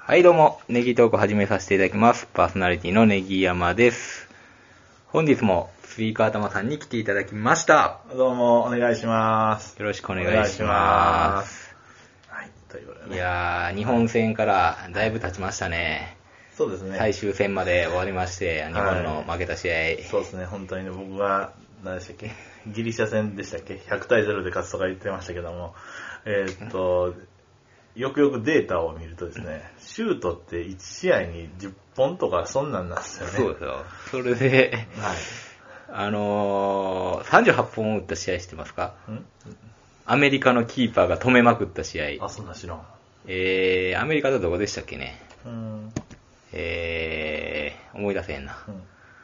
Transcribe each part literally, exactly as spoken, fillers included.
はいどうも、ネギトーク始めさせていただきます。パーソナリティのネギ山です。本日もスイカ頭さんに来ていただきました。 どうもお願いします。 よろしくお願いします。 はい、ということでね。 いやー、日本戦からだいぶ経ちましたね。 そうですね。 最終戦まで終わりまして、日本の負けた試合。はい、 そうですね、本当にね、僕は、何でしたっけ、ギリシャ戦でしたっけ、ひゃくたいゼロで勝つとか言ってましたけども、えー、っと、よくよくデータを見るとですね、シュートっていち試合にじゅっぽんとかそんなんなんですよね。 そうですよ。それで、はい、あのー、さんじゅうはっぽん打った試合知ってますか？んアメリカのキーパーが止めまくった試合。 あ、そんな知らん。 えー、アメリカだとどこでしたっけね。 うん。 えー、思い出せへんな。うん、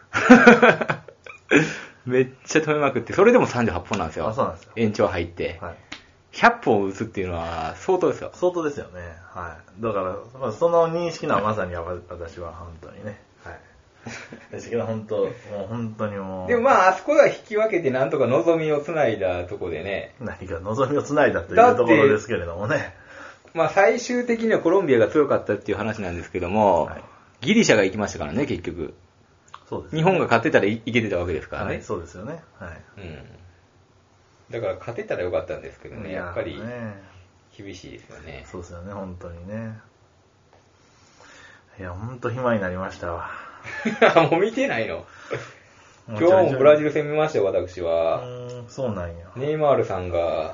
めっちゃ止めまくって、それでもさんじゅうはっぽんなんですよ。 あ、そうなんですよ。 延長入って。はい、ひゃっぽん打つっていうのは相当ですよ。 相当ですよね。はい。だから、まあ、その認識の甘さには私は本当にね。はい。ですけど本当、もう本当にもう。 でもまあ、あそこは引き分けてなんとか望みをつないだとこでね。 何か望みをつないだというところですけれどもね。 まあ最終的にはコロンビアが強かったっていう話なんですけども、はい、ギリシャが行きましたからね、結局。 そうですね。 日本が勝ってたらいけてたわけですからね。 はい、そうですよね。はい。 うん。だから勝てたらよかったんですけどね、やっぱり厳しいですよね。 そうですよね、本当にね。いや、本当暇になりましたわ。 もう見てないの？今日もブラジル戦見ましたよ、私は。 うーん、そうなんや。 ネイマールさんが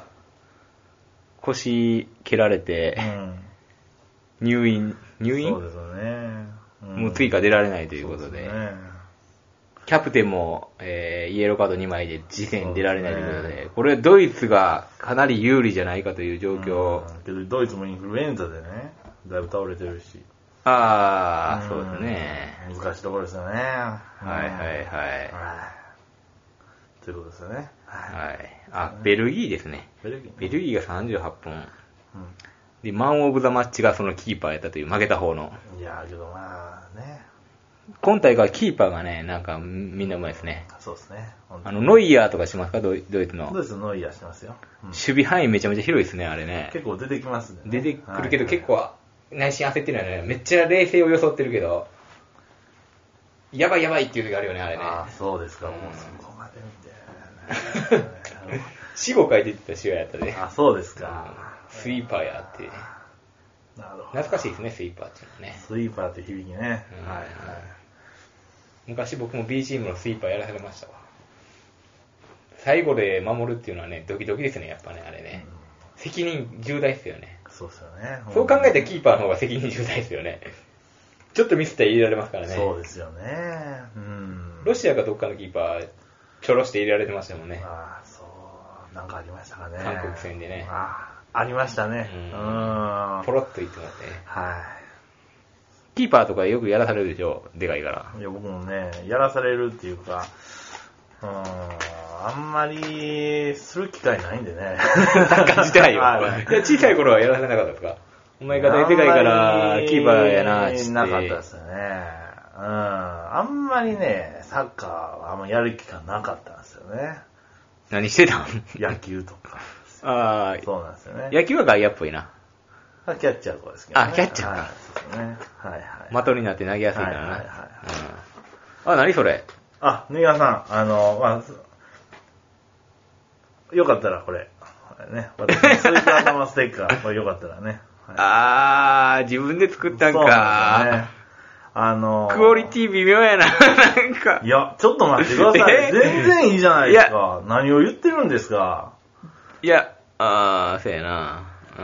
腰蹴られて、うん、入院、入院？ そうですよね。 うん、もう追加出られないということで。そうですね。キャプテンも、えー、イエローカードにまいで次戦に出られないということで、でね、これドイツがかなり有利じゃないかという状況。 うん、けどドイツもインフルエンザでね、だいぶ倒れてるし。 ああ、そうですね。 難しいところですよね。はいはいはいはい。 ということですよね。 はい。あ、ベルギーですね。ベルギー、ベルギーがさんじゅうはっぽん。うん、で、マンオブザマッチがそのキーパーやったという負けた方の。 いやーけどまあね。 今大会キーパーがね、なんかみんなうまいですね。 そうですね。 あの、ノイヤーとかしますか、ドイツの。 ドイツのノイヤーしてますよ。 うん、守備範囲めちゃめちゃ広いですね、あれね。 結構出てきますね。 出てくるけど、はい、結構内心焦ってるよね。めっちゃ冷静を装ってるけど、やばいやばいっていう時あるよね、あれね。 ああ、そうですか、うん、もうそこまで見て。 よん、ごかい出てた試合やったで。 あ、そうですか。 うん、スイーパーやって。 なるほど。 懐かしいですね、スイーパーっていうのね。 スイーパーって響きね。うん、はいはい。 昔僕も B チームのスイーパーやらされましたわ。最後で守るっていうのはね、ドキドキですね、やっぱね、あれね。うん、責任重大ですよね。 そうですよね。 そう考えたらキーパーの方が責任重大ですよね。ちょっとミスったら入れられますからね。 そうですよね。うん。 ロシアかどっかのキーパー、ちょろして入れられてましたもんね。 ああ、そう。なんかありましたかね。 韓国戦でね。 ああ、ありましたね。うん。 ポロッと言ってもらってね。 はい。 キーパーとかよくやらされるでしょ、でかいから。 いや、僕もね、やらされるっていうか、うん、あんまりする機会ないんでね。 なんか自体よ。いや、小さい頃はやらせなかったですか？お前がでかいからキーパーやなって。 なかったですよね。うん。あんまりね、サッカーはあんまやる機会なかったんですよね。 何してたん？ 野球とか。 ああ、 そうなんですよね。 野球は外野っぽいな。 キャッチャーとかですけどね。 あ、キャッチャーか。 はい、そうですね。はいはい。 的になって投げやすいからな。はいはいはい、うん。あ、何それ？ あ、ネガさん、あの、まあ、よかったらこれ、ね、私のスイカ頭ステッカー、これよかったらね。 はい、あー、自分で作ったんか。そうですね。 あのー、 クオリティ微妙やな、なんか。 いや、ちょっと待ってください。全然いいじゃないですか。何を言ってるんですか。 いや、あー、そうやな。うん。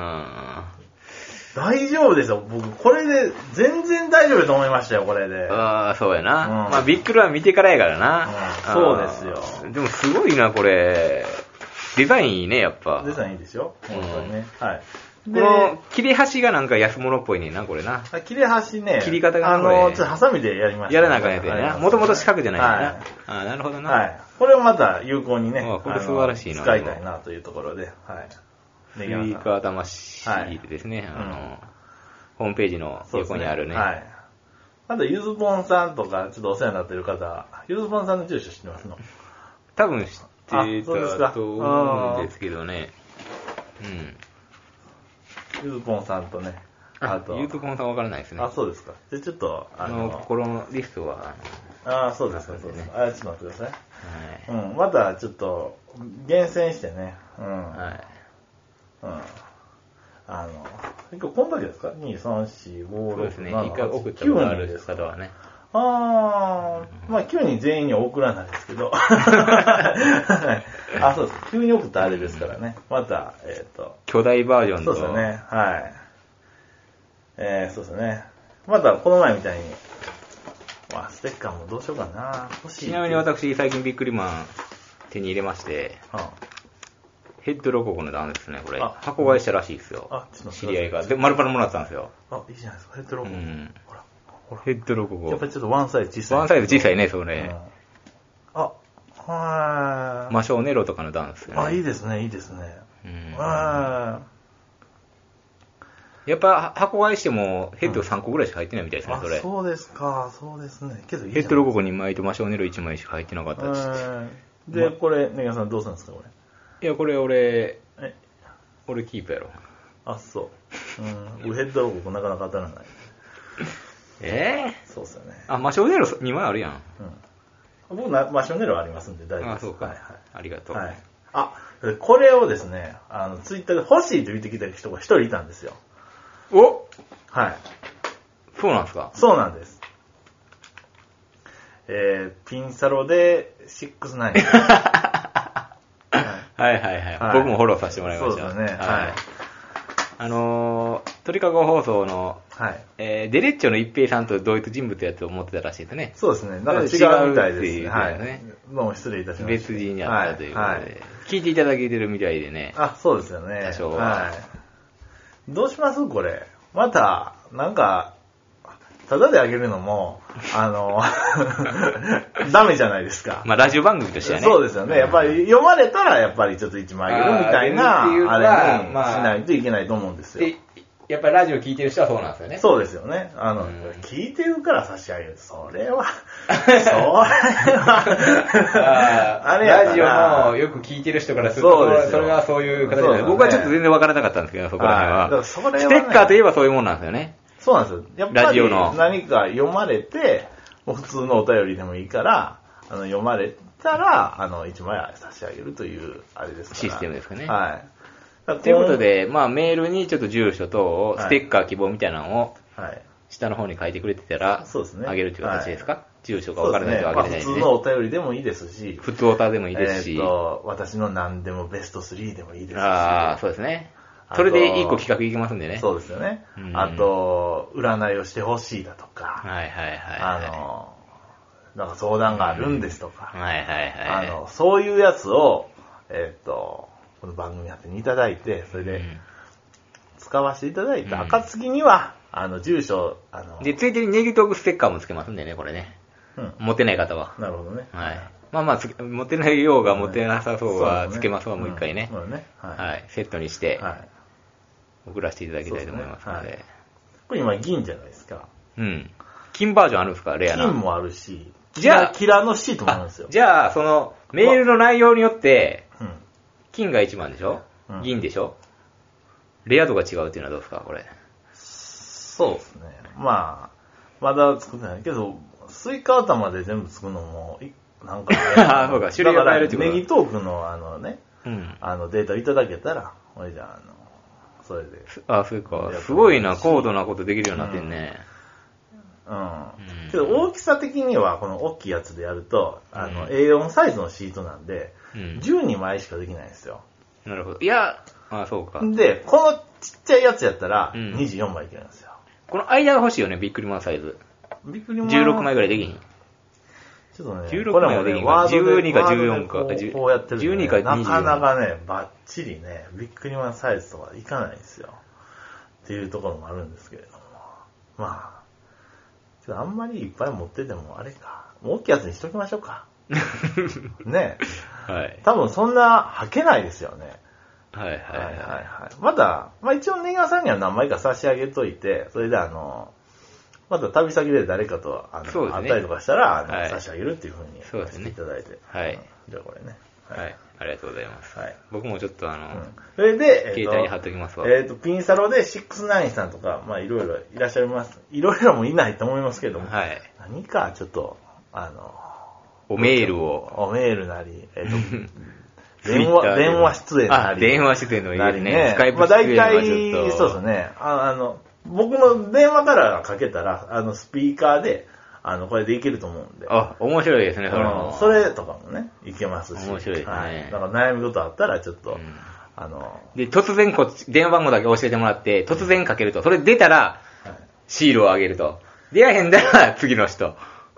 大丈夫ですよ。僕、これで、全然大丈夫だと思いましたよ、これで。 ああ、そうやな。うん、まあ、ビッグラン見てからやからな。 うん、そうですよ。 でも、すごいな、これ。デザインいいね、やっぱ。 デザインいいですよ。本当にね。うん、はい。 この、切れ端がなんか安物っぽいねんな、これな。 切れ端ね。 切り方があの、ちょっとハサミでやりました、ね。 やらなあかんやつやな。もともと四角じゃないんだな。はい、ああ、なるほどな。 はい。これをまた有効にね。 ああ、これ素晴らしいな。 使いたいなというところで。はい。 スイカ頭シールですね。はい、あの、うん、ホームページの横にあるね。 ね、はい。あと、ゆずぽんさんとか、ちょっとお世話になってる方、ゆずぽんさんの住所知ってますの？ 多分知ってたと思うんですけどね。うん。 ゆずぽんさんとね。 あと。 ゆうとこもさんわからないですね。 あ、そうですか。じゃちょっと、 あの、心のリストは、 ああ、そうですか、そうですか。あ、ちょっと待ってください。はい。うん、またちょっと、厳選してね。うん。はい。うん。あの、結構こんだけですか ?に、さん、よん、ご、ろく、なな、 そうですね。一回送ったことある方はね。 ああ、まあきゅうにん全員には送らないですけど。あ、そうです。急に送ったあれですからね。また、えっと。 巨大バージョンと。 そうですね。はい。えー、そうですね。また、この前みたいに、まあ、ステッカーもどうしようかな。欲しい。 ちなみに私、最近ビックリマン手に入れまして、はあ、ヘッドロココのダウンですね、これ。箱買いしたらしいですよ。あ、ちょっと知り合いが。で、丸パラもらったんですよ。 あ、いいじゃないですか、ヘッドロココ。うん。ほら、 ほら。ヘッドロココ。 やっぱりちょっとワンサイズ小さい。 ワンサイズ小さいね、それ。うん、 あ、はー。魔性ネロとかのダウンですよね。 あ、いいですね、いいですね。うん。あー。 やっぱ箱買いしてもヘッドさんこぐらいしか入ってないみたいですね、それ。 あ、そうですか、そうですね。けどいいヘッドロココにまいと魔性ネロいちまいしか入ってなかったっつって。 で、これ、ネガさんどうするんですか、これ。 いや、これ俺、え俺キープやろ。 あ、そう。うん。ヘッドロココなかなか当たらない。 えぇ、 ー、そうっすよね。 あ、魔性ネロにまいあるやん。 うん。僕、魔性ネロありますんで大丈夫です。 あ、そうか。 はいはい。 ありがとう。 はい。あ、これをですね、あの、ツイッターで欲しいと言ってきた人が一人いたんですよ。 おはい。 そうなんですか？ そうなんです。えー、ピンサロでろくじゅうきゅう。はいはいはいはい。はい、僕もフォローさせてもらいました。 そうですね。はい。 はい、あのー、鳥かご放送の、はいえー、デレッチョの一平さんと同一人物やと思ってたらしいですね。 そうですね。なんか違うみたいですね。はい。どうも失礼いたしました。 別人にあったということで、はいはい、聞いていただけてるみたいでね。 あ、そうですよね。 多少は。 はい。どうしますこれ。また、なんか、ただであげるのも、あの、ダメじゃないですか。 まあ、ラジオ番組としてはね。 そうですよね。やっぱり読まれたら、やっぱりちょっといちまいあげるみたいな、あれにしないといけないと思うんですよ。 やっぱりラジオ聞いてる人はそうなんですよね。 そうですよね。あの、うん、聞いてるから差し上げる。それは、それは、 あれやラジオのよく聞いてる人からすると、そうですそれはそういう形で、ね、僕はちょっと全然わからなかったんですけど、そこら辺は。だそれはね、ステッカーといえばそういうもんなんですよね。 そうなんですよ。やっぱり何か読まれて、もう普通のお便りでもいいから、あの読まれたら、あの、いちまい差し上げるという、あれですから。 システムですかね。 はい。 ということで、まあメールにちょっと住所とステッカー希望みたいなのを、下の方に書いてくれてたら、そうですね。あげるという形ですか、はい、住所が分からないとあげれないですね。 普通のお便りでもいいですし、 普通オタでもいいですし、えー、と私の何でもベストスリーでもいいですし、 ああ、そうですね。それでいっこ企画いきますんでね。 そうですよね。うん、あと、占いをしてほしいだとか、 はいはいはい、はい。 あの、なんか相談があるんですとか、 うん、はいはいはい。 あの、そういうやつを、えっ、ー、と、この番組やってにいただいて、それで、使わせていただいた暁には、うん、あの、住所、あの、 で、ついでにネギトークステッカーもつけますんでね、これね。うん。持てない方は。 なるほどね。 はい。まあまあ、持てないようが持てなさそうはつけますわ、もう一回ね。 そうね。はい。 はい。セットにして、はい。送らせていただきたいと思いますので。 はい、これ今銀じゃないですか。 うん。金バージョンあるんですか、レアな。 金もあるし、じゃあ、キラーのシートもあるんですよ。 じゃあ、その、メールの内容によって、うん、金がいちばんでしょ、うん、銀でしょレア度が違うっていうのはどうですか、これ。 そうですね。まあ、まだ作ってないけど、スイカ頭で全部作るのも、なんか、ね、 ああ、そうか、種類が変えるってこと。 ネギトークのあのね、うん、あのデータいただけたら、これじゃあ、あの、それで。 あ、そうか。すごいな、高度なことできるようになってんね。 うん。うん、けど大きさ的には、この大きいやつでやると、あの、うん、エーよん サイズのシートなんで、うん、じゅうにまいしかできないんですよ。 なるほど。いや、あ、そうか。 で、このちっちゃいやつやったら、にじゅうよんまいいけるんですよ。 うん、この間が欲しいよね、ビックリマンサイズ。 ビックリマン。 じゅうろくまいぐらいできひん。 ちょっとね、 じゅうろくまいはできひんか。じゅうにかじゅうよんか。 こうこうやってる、ね、 じゅうにかにじゅうよん。 なかなかね、バッチリね、ビックリマンサイズとかいかないんですよ。っていうところもあるんですけれども。まあ、あんまりいっぱい持っててもあれか。大きいやつにしときましょうか。ね。 はい。 多分そんな履けないですよね。 はいはいはい。はいはいはい、 また、まあ一応ネガさんには何枚か差し上げといて、それであの、また旅先で誰かとあの、ね、会ったりとかしたら、あの、はい、差し上げるっていうふうにそうですね。 していただいて。 はい。 じゃあこれね。 はい。はい、あありがとうございます。 はい。 僕もちょっとあの、うん、 それで、 携帯に貼っときますわ。 えっ、ー、と、ピンサロでろくじゅうきゅうさんとか、まあいろいろいらっしゃいます。いろいろもいないと思いますけども、 はい。 何かちょっと、あの、 おメールを。 おメールなり、えっ、ー、と、電話、電話出演なり。 あ、電話出演のいいですね。スカイプ出演はちょっと。まあ大体、そうですね。ああの、僕の電話からかけたら、あの、スピーカーで、あの、これでいけると思うんで。 あ、面白いですね、それも。 それとかもね、いけますし。 面白いですね。はい。 だから悩み事あったら、ちょっと、うん、あの、 で、突然こっち、電話番号だけ教えてもらって、突然かけると、それ出たら、はい、シールをあげると。出会えへんだら、次の人。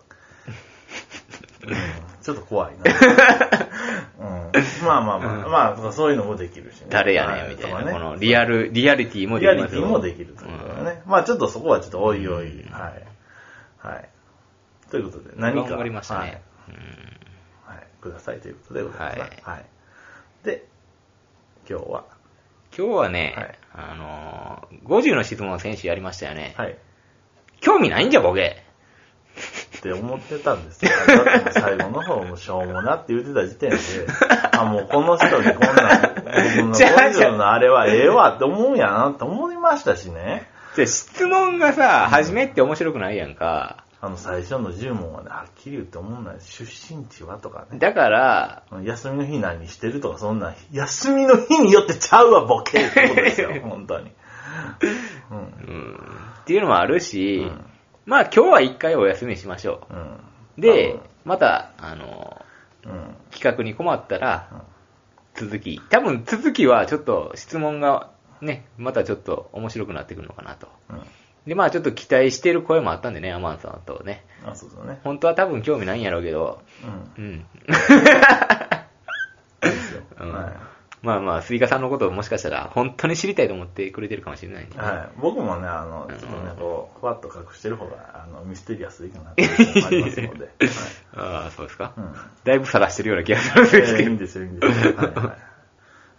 うん、ちょっと怖いな。うん、まあまあまあ、うん、まあ、そういうのもできるしね。 誰やねん、みたいな、ね。このリアル、リアリティもできる。 リアリティもできるということね、うん。まあちょっとそこはちょっとおいおい、うん、はい。はい。ということで、何か。 頑張りましたね。はい。 うん、はい。くださいということでございます。はい。はい、で、今日は今日はね、はい、あのー、ごじゅうの質問選手やりましたよね。 はい。 興味ないんじゃ、ボケ。 って思ってたんですよ。だって最後の方もしょうもなって言ってた時点で、あ、もうこの人にこんな、僕のごじゅうのあれはええわって思うんやなって思いましたしね。 で質問がさ、初めって面白くないやんか。 あの最初のじゅう問はね、はっきり言って思うんない。出身地はとかね。 だから、 休みの日何してるとかそんな、休みの日によってちゃうわ、ボケってことですよ、本当に。 うん。うん、っていうのもあるし、うん、まあ今日は一回お休みしましょう。うん、で、また、あの、うん、企画に困ったら、続き。多分続きはちょっと質問がね、またちょっと面白くなってくるのかなと。うんで、まあちょっと期待してる声もあったんでね、アマンさんとね。 あ、そうだね。 本当は多分興味ないんやろうけど。うん。うん。いいですよ。うん。はい、まあまあ、スイカさんのことをもしかしたら、本当に知りたいと思ってくれてるかもしれないんで、ね。 はい。僕もね、あの、ちょっとね、こう、ふわっと隠してる方が、あの、ミステリアスでいいかなって思いますので。はい、 ああ、そうですか。うん。だいぶ晒してるような気がするんですけど。えー、いいんですよ、いいんですよ。はいはい。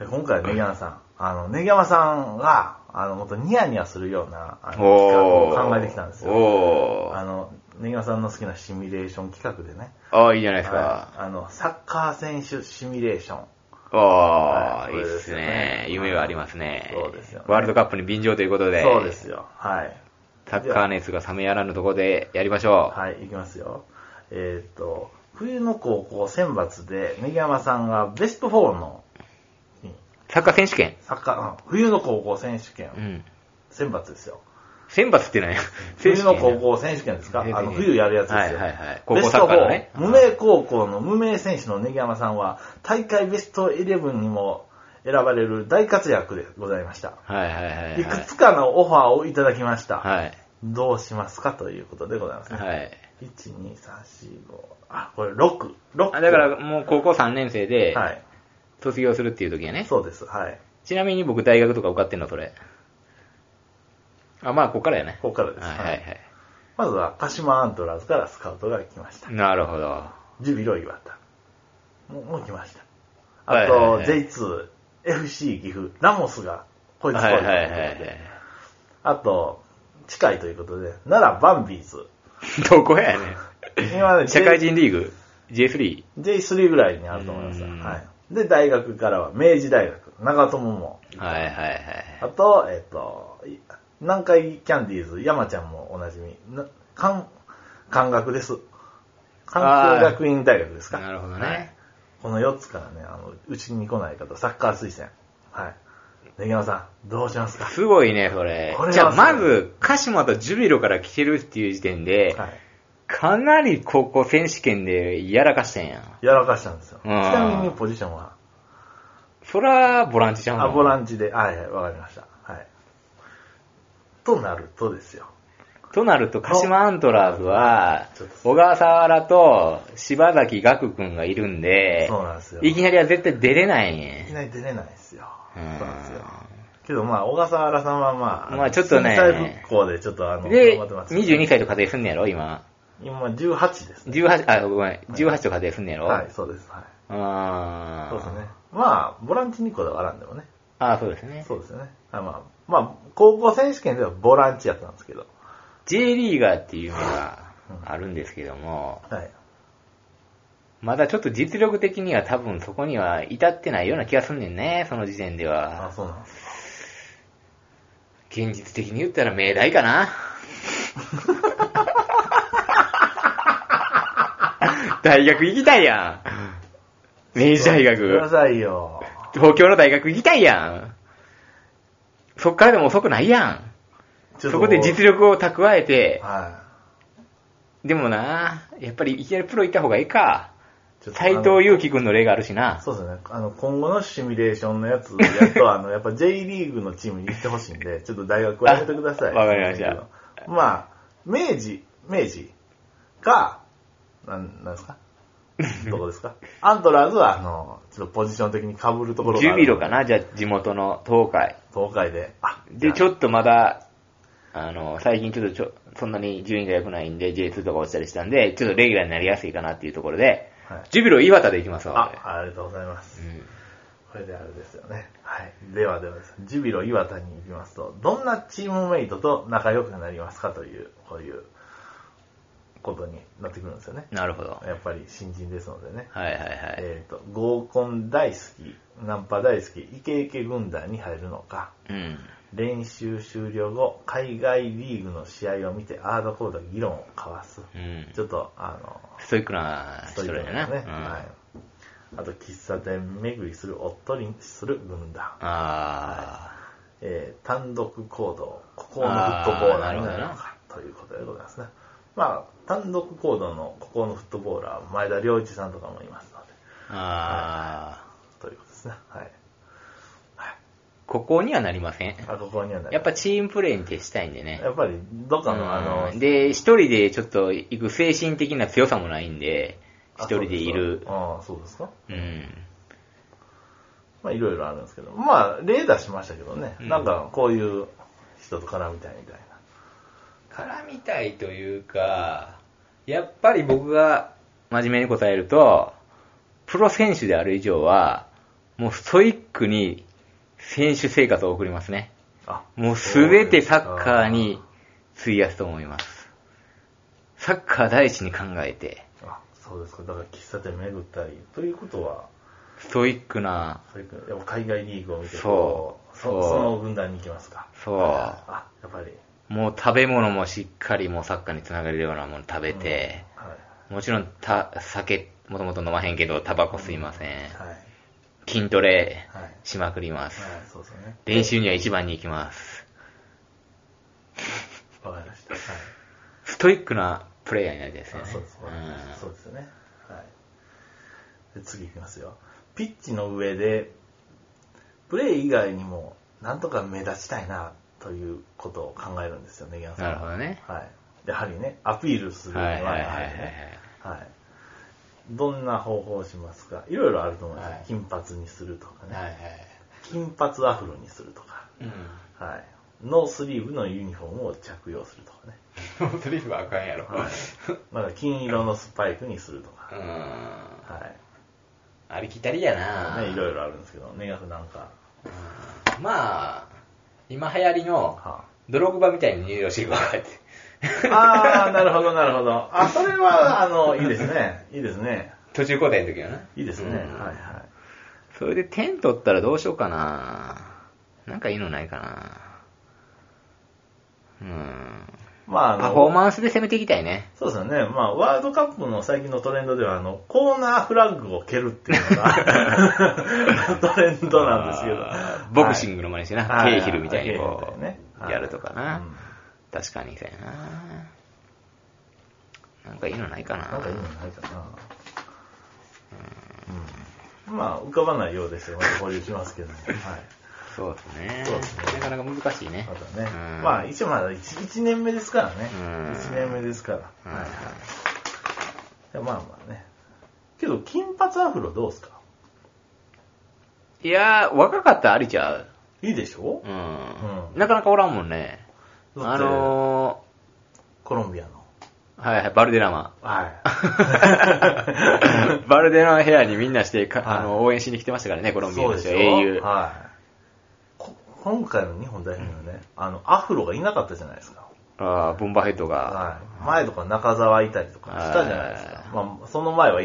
今回、ネギ山さん。あの、ネギ山さんが、あの、もっとニヤニヤするような、あの、企画を考えてきたんですよ。おあの、ネギ山さんの好きなシミュレーション企画でね。ああ、いいじゃないですか。 はい、あの、サッカー選手シミュレーション。 ああ、はい、いいですね。夢がありますね。 そうですよ、ね。 ワールドカップに便乗ということで。 そうですよ。はい。 サッカー熱が冷めやらぬところでやりましょう。はい、いきますよ。えっと、冬の高校選抜で、ネギ山さんがベストよんの、 サッカー選手権サッカー、冬の高校選手権。うん。選抜ですよ。 選抜って何冬の高校選手権ですか？あの、冬やるやつですよ。 はいはいはい。高校サッカーのね。 無名高校の無名選手のネギ山さんは、大会ベストじゅういちにも選ばれる大活躍でございました。 はいはいはい、はい。 いくつかのオファーをいただきました。はい。どうしますかということでございますね。はい。いち、に、さん、よん、ご、あ、これろく。ろく。 あ、だからもう高校さんねん生で、はい。卒業するっていう時やね。 そうです。はい。 ちなみに僕大学とか受かってんのそれ。あ、まあここからやね。 ここからです。 はいはいはい。 まずは鹿島アントラーズからスカウトが来ました。 なるほど。 ジュビロ岩田。もう、もう来ました。あと、はいはいはい、ジェイツー、エフシー 岐阜、ラモスがこいつ来いということで。はいはいはいはい、あと、近いということで、奈良バンビーズ。 どこやねん。今ね、社会人リーグ ジェイスリー。 ジェイスリー ぐらいにあると思います。はい。で、大学からは明治大学、長友も。 はいはいはい。 あと、えっと、南海キャンディーズ、山ちゃんもおなじみ。関、関学です。関空学院大学ですか。 なるほどね、はい。 このよっつからね、あの、うちに来ない方、サッカー推薦。はい。ネギ山さん、どうしますか？ すごいね、それ。これじゃあ、まず、鹿島とジュビロから来てるっていう時点で、はい、かなり高校選手権でやらかしたんや。 やらかしたんですよ。ちなみにポジションはそら、ボランチちゃうの？ あ、ボランチで、はいはい、わかりました。はい。となるとですよ。 となると、鹿島アントラーズは、小笠原と柴崎岳くんがいるんで、 そうなんですよ。 いきなりは絶対出れないね。 いきなり出れないですよ。そうなんですよ。けどまあ、小笠原さんはまあ、 まあちょっとね、 震災復興でちょっとあの、 で、頑張ってます、ね。にじゅうにさいと課税すんねやろ、今。 今、じゅうはちですね。 じゅうはち、あ、ごめん、じゅうはちと課税すんねやろ。 はい、そうです。はい。 あそうですね。まあ、ボランチにこだわらんでもね。 ああ、そうですね。 そうですよね。あまあ、まあ、高校選手権ではボランチやったんですけど。 J リーガーっていう夢があるんですけども、はい。 まだちょっと実力的には多分そこには至ってないような気がすんねんね、その時点では。 あ、そうなんですか。 現実的に言ったら明大かな。大学行きたいやん。明治大学。 くださいよ。 東京の大学行きたいやん。そっからでも遅くないやん。そこで実力を蓄えて、 はい、 でもな、やっぱりいきなりプロ行った方がいいか。斎藤佑樹くんの例があるしな。 そうですね。あの、今後のシミュレーションのやつやっと、あの、やっぱ J リーグのチームに行ってほしいんで、ちょっと大学はやめてください。 わかりました。 まあ、明治、明治か、なん、なんですかどこですかアントラーズは、あの、ちょっとポジション的に被るところがある。 ジュビロかなじゃあ地元の東海。 東海で。 あ、で、ちょっとまだ、あの、最近ちょっとちょ、そんなに順位が良くないんで、ジェイツー とか落ちたりしたんで、ちょっとレギュラーになりやすいかなっていうところで、はい、ジュビロ岩田で行きますわ。 あ、ありがとうございます。うん、これであれですよね。はい。ではではです。ジュビロ岩田に行きますと、どんなチームメイトと仲良くなりますかという、こういうことになってくるんですよね。 なるほど。 やっぱり新人ですのでね。 はいはいはい。 えっと、合コン大好き、ナンパ大好き、イケイケ軍団に入るのか、うん、練習終了後、海外リーグの試合を見て、アードコード議論を交わす。うん、ちょっと、あの、 ストイックな人だよね。 ね、うん、はい。あと、喫茶店巡りする、おっとりする軍団。ああ、 はい、えー、単独行動、ここのフットボーラーになるのか、ということでございますね。まあ、単独行動のここのフットボーラー、前田良一さんとかもいますので。 ああ、 はい、ということですね。はい。 ここにはなりません。 あ、ここにはなりません。 やっぱチームプレーに徹したいんでね。 やっぱり、どっかのあの、 で、一人でちょっと行く精神的な強さもないんで、一人でいる。 ああ、そうですか。 うん。 まあ、いろいろあるんですけど。まあ、例出しましたけどね。うん、なんか、こういう人と絡みたいみたいな。絡みたいというか、やっぱり僕が真面目に答えると、プロ選手である以上は、もうストイックに選手生活を送りますね。あ、もうすべてサッカーに費やすと思います。サッカー第一に考えて。 あ、そうですか。だから喫茶店巡ったり、ということは、 ストイックな。 ストイックな。海外リーグを見てそう。 そ, その軍団に行きますか。 そう。 あ、やっぱり。 もう食べ物もしっかりもうサッカーにつながれるようなもの食べて、うんはい、もちろんた酒もともと飲まへんけどタバコ吸いません、うんはい、筋トレしまくります、はいはいそうですね、練習には一番に行きます。 わかりました、はい、 ストイックなプレイヤーになりたいですよね。 そうです、うん、そうですよね、はい、で次いきますよ。ピッチの上でプレイ以外にもなんとか目立ちたいなということを考えるんですよね、ギャンさん。 なるほどね。 はい。やはりね、アピールするのは、はいはいはいはい、はい。どんな方法をしますか。いろいろあると思います、はい。金髪にするとかね、はいはい。金髪アフロにするとか、うん、はい。ノースリーブのユニフォームを着用するとかね。 ノースリーブはあかんやろ。はい。 まだ金色のスパイクにするとか。 うん。 はい。 ありきたりやな。 ね、いろいろあるんですけど、ね、なんか。 うん、まあ。今流行りのドログバみたいに入場してるかって。 ああ、なるほど、なるほど。あ、それは、あの、いいですね。いいですね。 途中交代の時はな。 いいですね。うん、はいはい。 それで点取ったらどうしようかな。なんかいいのないかな。うん。まあ、あのパフォーマンスで攻めていきたいね。 そうですよね。まあ、ワールドカップの最近のトレンドでは、あの、コーナーフラッグを蹴るっていうのがトレンドなんですけど。 ボクシングの真似してな、はい、ケイヒルみたいにこう、ね、やるとかな。うん、確かにそうやな。なんかいいのないかな。 なんかいいのないかな。うん、まあ、浮かばないようですよ。また保留しますけどね。はい。 そうですね。そうですね。なかなか難しいね。 またね。うん、まあ、一応まだ 1, 1年目ですからね。うん、いちねんめですから。うん、はいはい。まあまあね。けど、金髪アフロどうですか？ いやー、若かったらありちゃう。 いいでしょ？ うん。うん、なかなかおらんもんね。あのー、コロンビアの。 はいはい、バルデラマ。 はい。 バルデラマ部屋にみんなしてか、はい、あの応援しに来てましたからね、コロンビアの人、英雄。 はい。今回の日本代表のね、あの、アフロがいなかったじゃないですか。 ああ、ボンバーヘッドが。 はい。前とか中澤いたりとかしたじゃないですか。まあ、その前はいなかった。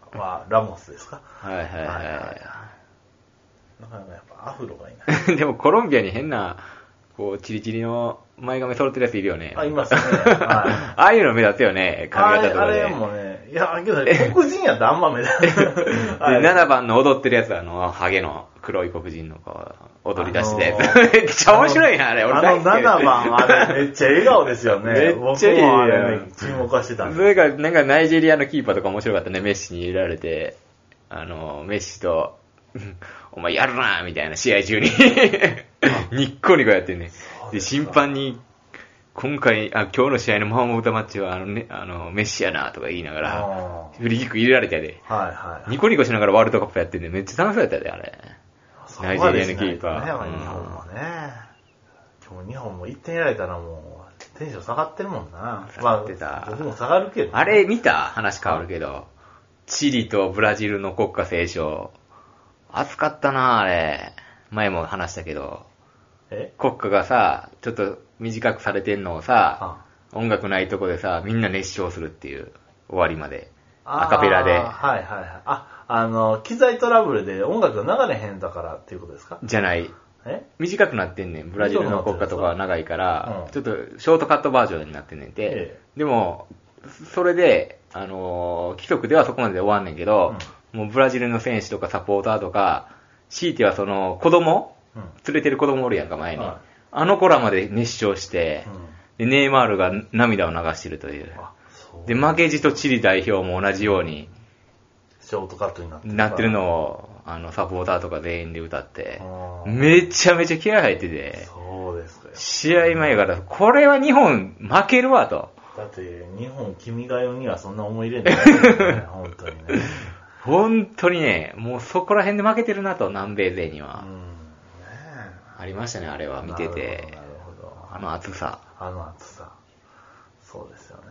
はラモスですか。 はいはいはい。はいはいはい、 なかなかやっぱアフロがいない。 でもコロンビアに変な、こう、チリチリの前髪揃ってるやついるよね。 あ、いますね。はい、 ああいうの目立つよね、髪型とかで。 あれもね、いや、けど黒人やったらあんま目立つ。 で、ななばんの踊ってるやつ、あの、ハゲの黒い黒人のこう、踊り出してたやつ。めっちゃ面白いな、あれ。 俺大好き。あのななばん、あれ、めっちゃ笑顔ですよね。めっちゃいい。僕もあれ、ね、注目はしてたんです。 それから、なんかナイジェリアのキーパーとか面白かったね、メッシに入れられて、あの、メッシと、お前やるなみたいな試合中にニッコニコやってんね。で、審判に、今回、あ、今日の試合のママ歌マッチは、あのね、あの、メッシやなとか言いながら、フリーキック入れられたやで。 はいはい。 ニコニコしながらワールドカップやってんで、めっちゃ楽しそうやったで、あれ。ナイジェリアのキーパー。 ね、日本もね。今日日本もいってんやられたらもう、テンション下がってるもんな。 下がってた。まあ、僕も下がるけど、ね。 あれ見た？話変わるけど。チリとブラジルの国歌斉唱。熱かったな、あれ。前も話したけど。 え？ 国歌がさ、ちょっと短くされてんのをさ、音楽ないとこでさ、みんな熱唱するっていう、終わりまで。アカペラで。はいはいはい。あ、あの、機材トラブルで音楽が流れへんだからっていうことですか？ じゃない。 え？ 短くなってんねん。ブラジルの国歌とかは長いから、うん、ちょっとショートカットバージョンになってんねんて。ええ、でも、それで、あのー、規則ではそこまでで終わんねんけど、うん、もうブラジルの選手とかサポーターとか、強いてはその子供、うん、連れてる子供おるやんか前に。はい、あの子らまで熱唱して、うん、で、ネイマールが涙を流してるという。で、負けじとチリ代表も同じように、 ショートカットになってる。 なってるのを、あの、サポーターとか全員で歌って、めちゃめちゃ気合入ってて、 そうですか。 試合前から、これは日本負けるわと。 だって、日本君が代にはそんな思い入れないですね、本当にね。 本当にね、もうそこら辺で負けてるなと、南米勢には。 うんね、 ありましたね、あれは見てて。 なるほど。 あの熱さ。 あの熱さ。そうですよね。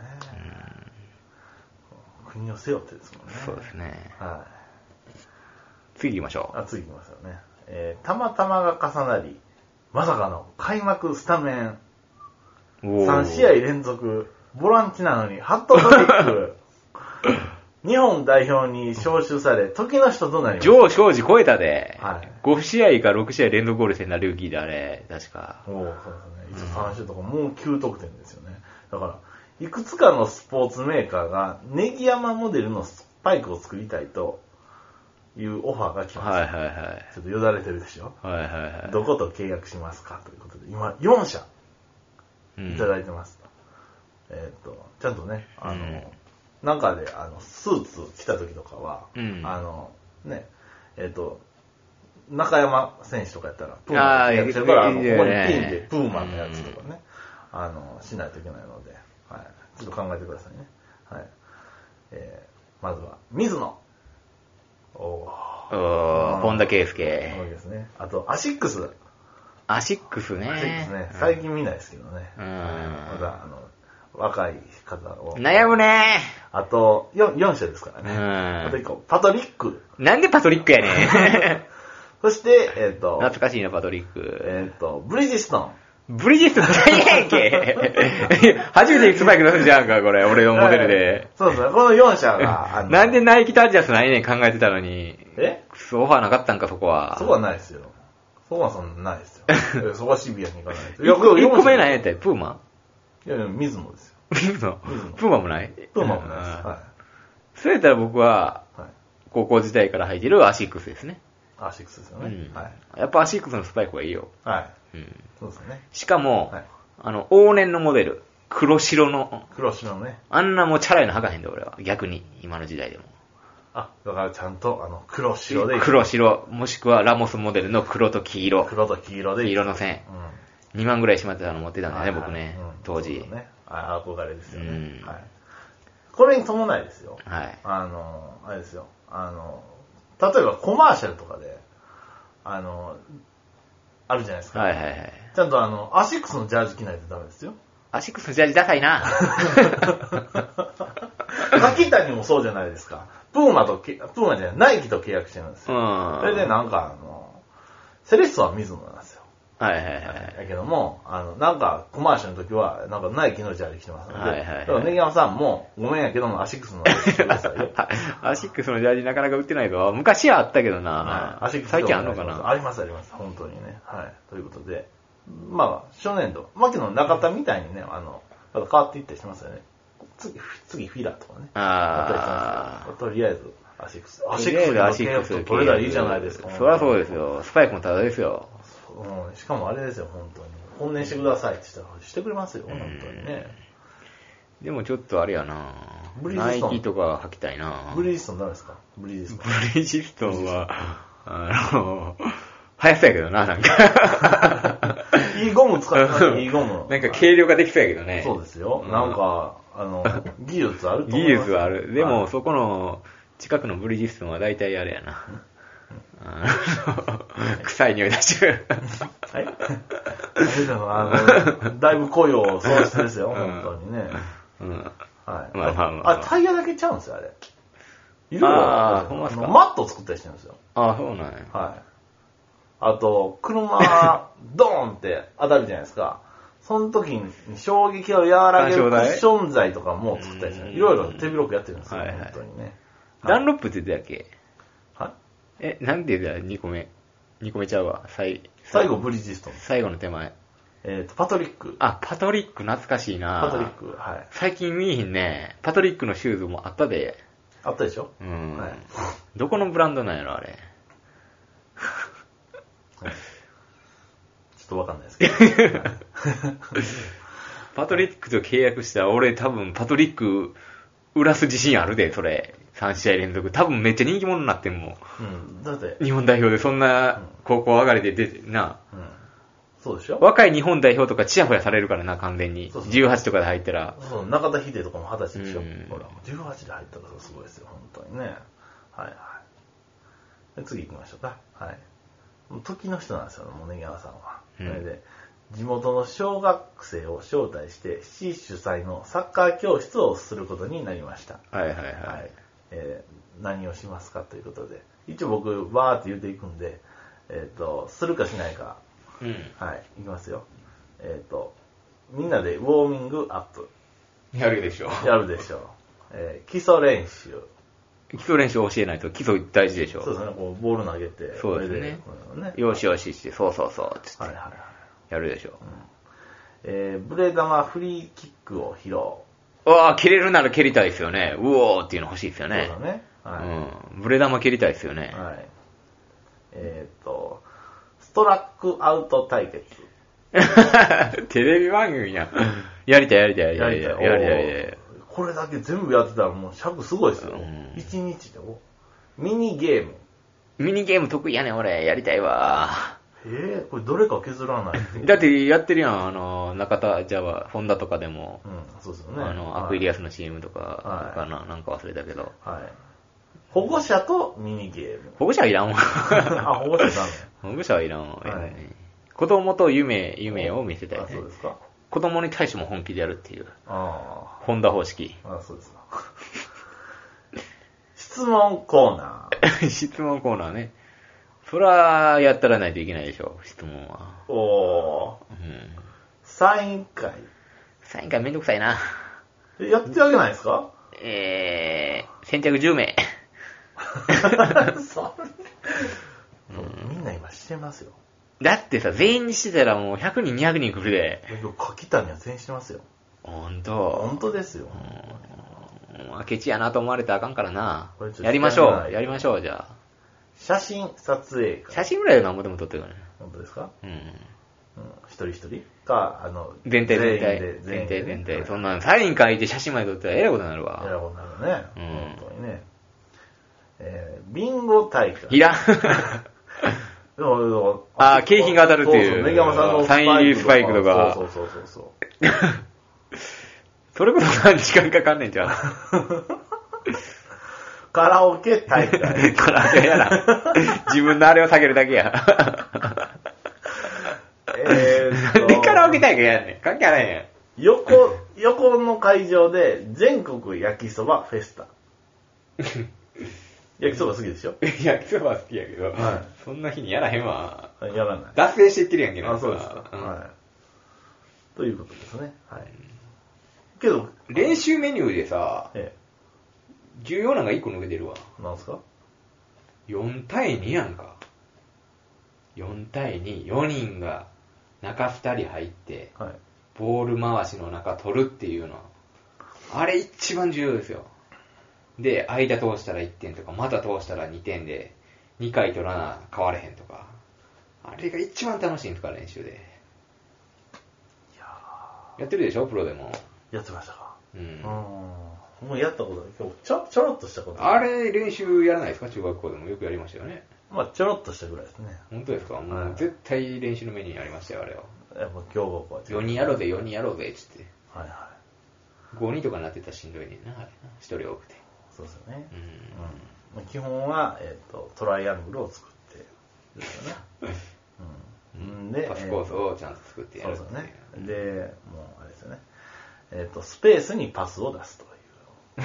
うん、国を背負ってですもんね。 そうですね。 はい。 次行きましょう。 あ、次行きますよね。えー、たまたまが重なり、まさかの開幕スタメン。さん試合連続、ボランチなのにハットトリック。日本代表に招集され、時の人となりました。 ジョー・ショージ超えたで。 はい。 ご試合かろく試合連続ゴールしてんな、ルーキーであれ、確か。 おそうですね。いちさん週とかもうきゅう得点ですよね。だから、いくつかのスポーツメーカーが、ネギ山モデルのスパイクを作りたいというオファーが来ました。 はいはいはい。 ちょっとよだれてるでしょ。 はいはいはい。 どこと契約しますかということで、今よん社いただいてます。うん、えっ、ー、と、ちゃんとね、あの、うんなんかで、あの、スーツ着た時とかは、うん、あの、ね、えっ、ー、と、中山選手とかやったら、プーマンやってるから、あの、ここにピンでプーマンのやつとかね、うん、あの、しないといけないので、はい。ちょっと考えてくださいね。はい。えー、まずは、水野。 おー。本田圭佑。 そうですね。あと、アシックス。 アシックスね。 アシックスね。最近見ないですけどね。 うん。 まだ、あの、若い方を。 悩むねあと、よん、よん社ですからね。 うん。 あといっこ、パトリック。 なんでパトリックやねん。 そして、えっ、ー、と。 懐かしいな、パトリック。 えっ、ー、と、ブリヂストン。 ブリヂストン大やんけ。初めてスパイク出すじゃんか、これ。俺のモデルで。 そうですね。このよん社が。 なんでナイキとアディダスないねん考えてたのに。 えくそ、オファーなかったんか、そこは。 そこはないですよ。そこはそんなないですよ。そこはシビアにいかないと。 いや、いっこめなんやったよ、プーマいやいや、水野ですよ。 水野プーマもないプーマもないです。はい。 そうやったら僕は、高校時代から履いてるアシックスですね。 アシックスですよね。 うん、はい。やっぱアシックスのスパイクはいいよ。 はい。うん。そうですね。 しかも、はい、あの、往年のモデル。黒白の。 黒白のね。 あんなもうチャラいの履かへんで、俺は。逆に。今の時代でも。 あ、だからちゃんと、あの、黒白で。 黒白。もしくはラモスモデルの黒と黄色。 黒と黄色で。 黄色の線。うん。にまんぐらいしまってたの持ってたんだね、はいはい、僕ね。うん、当時。 そうね。あ、憧れですよね。うん。はい。これに伴いですよ。 はい。 あの、あれですよ。あの、例えばコマーシャルとかで、あの、あるじゃないですか。 はいはいはい。 ちゃんとあの、アシックスのジャージ着ないとダメですよ。 アシックスのジャージダサいな。 柿谷もそうじゃないですか。プーマと、プーマじゃない、ナイキと契約してるんですよ。 うん。 それでなんかあの、セレッソは水野なんですよ。 はいはいはい。 だけども、あの、なんか、コマーシャルの時は、なんか、ナイキのジャージ着てますので、 はいはいはい。 だから、ネギ山さんも、ごめんやけども、アシックスのジャージ着てくださいよ。 アシックスのジャージなかなか売ってないぞ。昔はあったけどな。 はい、アシックス最近あるのかな。 ありますあります。本当にね。はい。ということで、まあ、初年度、牧野中田みたいにね、あの、変わっていったりしてますよね。次、次フィラーとかね。 ああとりあえず、アシックス。 アシックスでアシックス取れたらいいじゃないですか。 そりゃそうですよ。スパイクもただですよ。 うん、しかもあれですよ、本当に。本念してくださいって言ったらしてくれますよ、本当にね。 でもちょっとあれやなナイキとか履きたいなブリヂストン誰ですかブリヂストン。 ブリヂストンは、あの、速さやけどな、なんか。 いいゴム使ってたいいゴム。 なんか軽量化できそうやけどね。 そうですよ。なんか、あの、技術あると思技術はある。でも、そこの近くのブリヂストンは大体あれやな。あの臭い匂い出してる。 はい。あの、だいぶ声を喪失ですよ、本当にね。うん。はい。 まあまあまあ。 あ、タイヤだけちゃうんですよ、あれ。いろいろ。 ああ、ほんまっすか。 マット作ったりしてるんですよ。 ああ、そうなんや。 はい。あと、車、ドーンって当たるじゃないですか。その時に衝撃を和らげるクッション材とかも作ったりしてる。いろいろ手広くやってるんですよ、はいはい、本当にね。 ダンロップって言ってたっけ？ はい。 え、なんて言ってた？にこめ。にこめちゃうわ。最最後ブリヂストン。 最後の手前。 えっと、パトリック。 あ、パトリック懐かしいな。 パトリック、はい。 最近見えへんね。パトリックのシューズもあったで。 あったでしょ？ うん。 はい、 どこのブランドなんやろ、あれ。 はい、ちょっとわかんないですけど。 パトリックと契約したら俺多分パトリック売らす自信あるで、それ。さん試合連続。多分めっちゃ人気者になってんもん。 うん。だって。 日本代表でそんな高校上がりで出てな。 うん。そうでしょ？ 若い日本代表とかチヤホヤされるからな、完全に。そうそうじゅうはちとかで入ったら。 そう、中田秀とかもはたちでしょ。うん、ほら、じゅうはちで入ったからすごいですよ、本当にね。はいはい。で次行きましょうか。はい。時の人なんですよ、もうねぎやさんは。うん、それで、地元の小学生を招待して、市主催のサッカー教室をすることになりました。 はいはいはい。はい、 えー、何をしますかということで。一応僕、バーって言っていくんで、えっ、ー、と、するかしないか。うん、はい、いきますよ。えっ、ー、と、みんなでウォーミングアップ。 やるでしょ。 やるでしょ。えー、基礎練習。 基礎練習教えないと基礎大事でしょ。 そうですね、こうボール投げて。 そうですね。ねよしよしして、そうそうそうつって。はいはいはい。やるでしょ。 うん、えー、ブレ玉フリーキックを披露。 うわぁ、蹴れるなら蹴りたいですよね。うおーっていうの欲しいですよね。 そうだね。はい。 うん。ブレ玉蹴りたいですよね。 はい。えっ、ー、と、ストラックアウト対決。 テレビ番組や。やりたいやりたいやりたい。やりたいやりたい。 これだけ全部やってたらもう尺すごいですよ。いちにちでミニゲーム。 ミニゲーム得意やねん俺。やりたいわ。 えー、これどれか削らないと。 だってやってるやん。あの、中田、じゃあ、ホンダとかでも。 うん、そうですよね。 あの、アクイリアスの シーエム とか、はい、かな、なんか忘れたけど。 はい。保護者とミニゲーム。 保護者はいらんわ。 あ、保護者ダメ。 保護者はいらんわ。はい、子供と夢、夢を見せたいね。 あ、そうですか。 子供に対しても本気でやるっていう。 ああ。 ホンダ方式。 あ、そうですか。質問コーナー。質問コーナーね。そら、やったらないといけないでしょ、質問は。 おー。うん。サイン会。 サイン会めんどくさいな。 え、やってあげないですか？ えー、先着じゅうめい。 そんみんな今してますよ。 だってさ、全員にしてたらもうひゃくにん、にひゃくにん来るで。 柿谷は全員してますよ。 ほんと。 ほんとですよ。 うん。ケチやなと思われたらあかんからな。やりましょう。やりましょう、じゃあ。 写真撮影会。 写真ぐらいは何ぼでも撮ってるからね。 本当ですか？うん。うん。一人一人か、あの、 全体全体。全体全体。そんな、サイン書いて写真まで撮ったらえらいことになるわ。 えらいことになるね。うん。本当にね。えー、ビンゴ大会。 いらん。ああ、景品が当たるっていう。 そうそう、ネギ山さんのサイン入りスパイクとか。 そうそうそうそう。 それこそ何時間かかんねんじゃん。 カラオケ大会。 カラオケやな。自分のあれを下げるだけや。 えーと。 なんでカラオケ大会やんねん。関係ないやん。 横、横の会場で全国焼きそばフェスタ。 焼きそば好きでしょ？ 焼きそば好きやけど、 はい、 そんな日にやらへんわ。 やらない。 脱線していってるやんけど。 あ、そうですか。うん、はい。ということですね。はい。けど、 練習メニューでさ、 ええ、 重要なのがいっこ抜けてるわ。 なんすか？ よん対にやんか。よん対に、よにんが中ふたり入って、はい、ボール回しの中取るっていうの。あれ一番重要ですよ。で、間通したらいってんとか、また通したらにてんで、にかい取らな変われへんとか。あれが一番楽しいんですから、練習で。いややってるでしょ、プロでも。 やってましたか。 うん。 もうやったことない。今日ちょ、ちょろっとしたこと。 あれ、練習やらないですか？中学校でもよくやりましたよね。 まあ、ちょろっとしたぐらいですね。 本当ですか？もう絶対練習のメニューにありましたよ、あれは。 やっぱ強豪校は。 よにんやろうぜ、よにんやろうぜ、つって。 はいはい。 ごにんとかになってたらしんどいねんな、あれな。ひとり多くて。 そうですよね。 うん。 うん、基本は、えっと、トライアングルを作ってですよね。 うん。で、パスコースをちゃんと作ってやる。 そうですよね。で、もう、あれですよね。えっと、スペースにパスを出すという。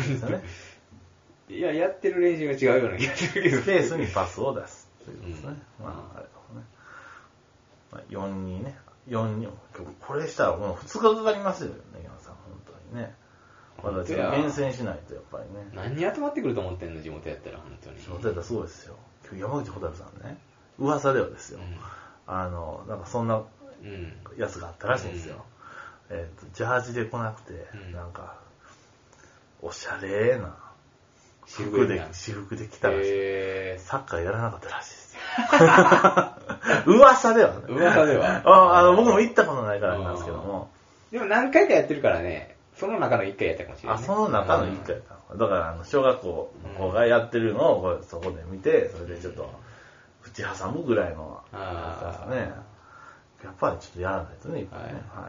ですよね。 いや、やってる練習が違うような気がするけど。 スペースにパスを出すということですね。うん、まあ、あれかもね。まあ、よんにね。よんに。これしたらもうふつかかかりますよね、山さん、本当にね。まだちょっと厳選しないと、やっぱりね。 何に集まってくると思ってんの、地元やったら、本当に。 地元やったらそうですよ。今日山口蛍さんね、噂ではですよ。うん、あの、なんかそんなやつがあったらしいんですよ。うん、えっと、ジャージで来なくて、うん、なんか、おしゃれな服で、私服で来たらしい。サッカーやらなかったらしいですよ。噂ではね。 噂では。 ああの僕も行ったことないからなんですけども。 でも何回かやってるからね、その中のいっかいやったかもしれない、 ね。あ、その中のいっかいやったの。だからあの小学校の子がやってるのをそこで見て、それでちょっと口挟むぐらいのあね。やっぱりちょっとやらないとね、いっぱいね。はい。はい、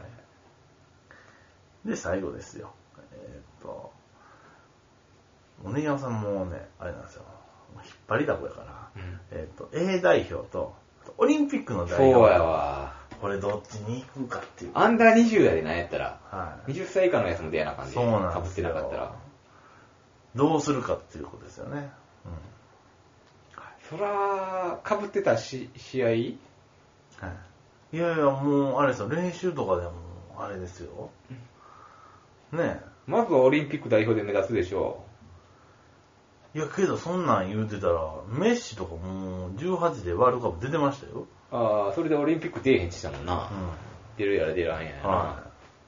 で、最後ですよ。えー、っと、おねぎやさんもね、あれなんですよ。引っ張りだこやから、うん、えっと、A 代表と、オリンピックの代表。 そうやわ。 これどっちに行くかっていう。 アンダーにじゅうやでなんやったら、はい、はたち以下のやつも出やな感じで。 そうなんですよ。 被ってなかったら。 どうするかっていうことですよね。うん。 そら、被ってたし試合、はい、 いやいや、もう、あれですよ、練習とかでも、あれですよ。ねえ。 まずはオリンピック代表で目立つでしょう。いや、けどそんなん言うてたら、メッシとかもうじゅうはちでワールドカップ出てましたよ。 ああ、それでオリンピック出えへんってしたもんな。うん、出るやら出らんやな。はい。あ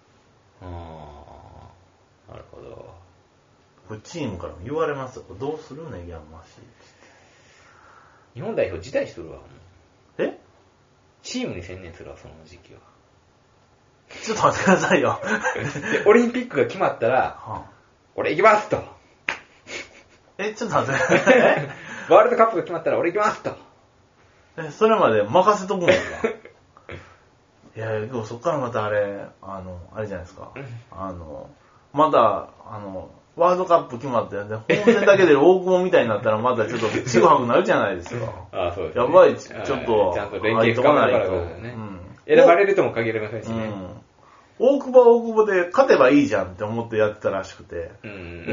あ、なるほど。 これチームからも言われますよ。どうするね、ギャンマシー。 日本代表辞退するわ。 え？ チームに専念するわ、その時期は。 ちょっと待ってくださいよ。 で、オリンピックが決まったら、はあ、俺行きますと。 え、ちょっと待ってください。 ワールドカップが決まったら俺行きますと。 え、それまで任せとくんですか？いや、でもそっからまたあれ、あの、あれじゃないですか。あの、まだ、あの、ワールドカップ決まって、本戦だけで大久保みたいになったらまだちょっとちぐはぐなるじゃないですか。 ああ、そうですね。 やばい、ちょっと、 ちゃんと連携深めないと。ね、うん、選ばれるとも限りませんしね。 うん、大久保は大久保で勝てばいいじゃんって思ってやってたらしくて、うん、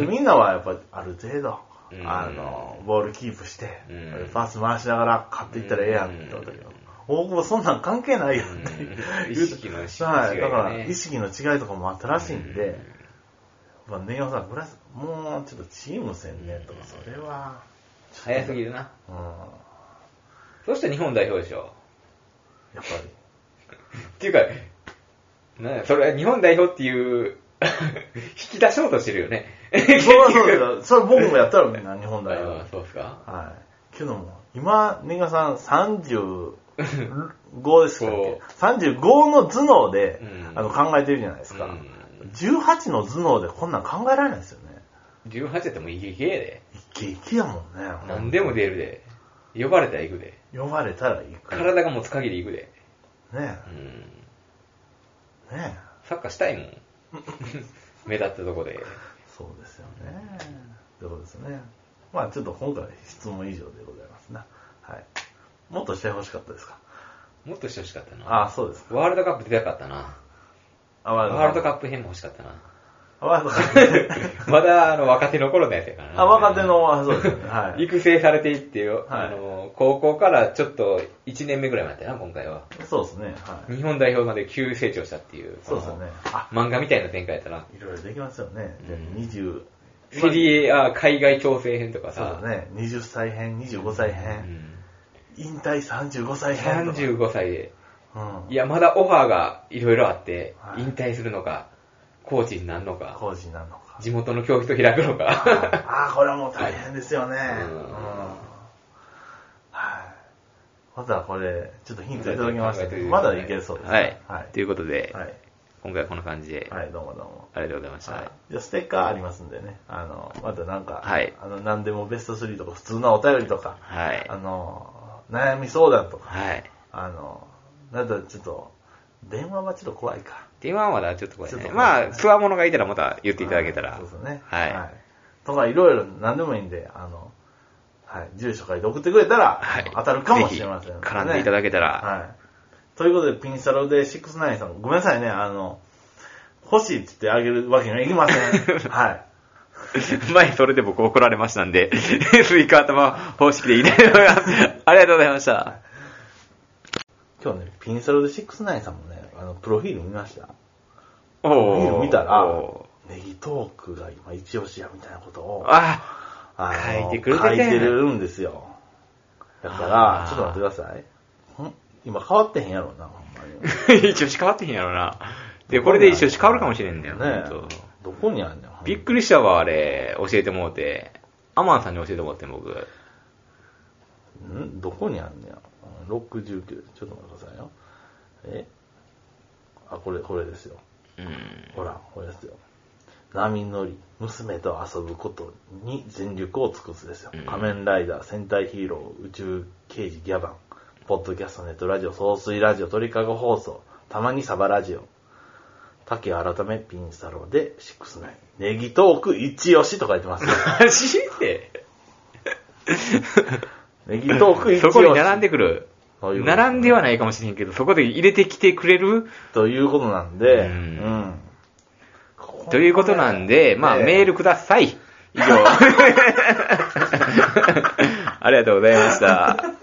みんなはやっぱある程度、うん、あの、ボールキープして、うん、パス回しながら勝っていったらええやんって言ったけど、大久保そんなん関係ないよっていう、うん、 意識の違い、ね、 はい、だから意識の違いとかもあったらしいんで、まあ、ねぎまさん、これもうちょっとチーム専念とか、それは早すぎるな。うん。そして日本代表でしょ。 やっぱり。 っていうか、なんや、それは日本代表っていう引き出そうとしてるよね。 そうそうだ。それ僕もやったらみんな日本代表。 ああ、そうですか。 はい。けども、今、ねぎまさんさんじゅうごですかっけ ?さんじゅうご の頭脳で、うん、あの考えてるじゃないですか。うんじゅうはちの頭脳でこんなん考えられないですよね。 じゅうはちやったらもうイケイケやで。 イケイケやもんね。 何でも出るで。呼ばれたら行くで。 呼ばれたら行く。 体が持つ限り行くで。 ねえ。うん。ねえ。 サッカーしたいもん。目立ったとこで。 そうですよね。そうですね。まあちょっと今回質問以上でございますな。はい。もっとしてほしかったですか？ もっとしてほしかったな。 ああ、そうですか。 ワールドカップ出たかったな。ワールドカップ編も欲しかったな。 まだあの若手の頃のやつやからな。 あ、若手の、そうですね。はい。 育成されていってよ、 はい、 あの、高校からちょっといちねんめぐらいまでやな、今回は。 そうですね。はい。 日本代表まで急成長したっていう。 そうですね。 あ、漫画みたいな展開やったな。 いろいろできますよね。うん、にじゅう。 セリエ A 海外調整編とかさ。 そうだね。はたち編、にじゅうごさい編。うん、引退さんじゅうごさい編。 さんじゅうごさいで。うん、いや、まだオファーがいろいろあって、はい、引退するのか、コーチになるのか、 コーチになるのか、 地元の教室を開くのか。 ああ、これはもう大変ですよね。うんうん、はい。またこれ、ちょっとヒントいただきましたね。まだいけそうですね。 はい。はい、ということで、はい、今回はこんな感じで。 はい、どうもどうも。 ありがとうございました。はい、 じゃあ、ステッカーありますんでね。あの、またなんか、はい、あの、何でもベストスリーとか、普通のお便りとか、はい、あの、悩み相談とか、はい、あの、なんだちょっと、電話はちょっと怖いか。 電話はまだちょっと怖いね。まあ、つわものがいたらまた言っていただけたら。 そうですね。はい。はい、とか、いろいろ何でもいいんで、あの、はい、住所書いて送ってくれたら、はい、当たるかもしれません、ね。 絡んでいただけたら。はい。 ということで、ピンサロでろくじゅうきゅうさん、ごめんなさいね、あの、欲しいって言ってあげるわけにはいきません。はい。 前それで僕怒られましたんで、スイカ頭方式でいいと思います。ありがとうございました。 今日ね、ピンサロでろくじゅうきゅうさんもね、あの、プロフィール見ました。プロフィール見たら、ネギトークが今一押しやみたいなことを、 ああ書いてくれて書いてるんですよ。だから、ちょっと待ってください。ん今変わってへんやろな、ほんまに。一押し変わってへんやろな。で、これで一押し変わるかもしれんだよね。どこにあんねん。 びっくりしたわ、あれ、教えてもらって。アマンさんに教えてもらって僕。 んどこにあんねん。ろくじゅうきゅう、ちょっと待ってくださいよ。えあ、これ、これですよ。うん。ほら、これですよ。波乗り、娘と遊ぶことに全力を尽くすですよ。うん、仮面ライダー、戦隊ヒーロー、宇宙刑事ギャバン、ポッドキャスト、ネットラジオ、総水ラジオ、鳥かご放送、たまにサバラジオ、竹改めピンサロでろくじゅうきゅう、ネギトーク一押しと書いてます。 マジでネギトーク一押し。 そこに並んでくる。並んではないかもしれんけど、そこで入れてきてくれるということなんで、うん。うん、 ということなんで、まあ、ね、メールください。以上。ありがとうございました。